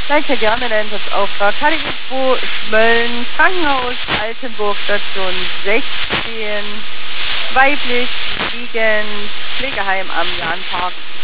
Gleich gerne den Einsatzauftrag. HDG 2 Schmölln, Krankenhaus Altenburg, Station 16, weiblich, liegend, Pflegeheim am Jahnpark.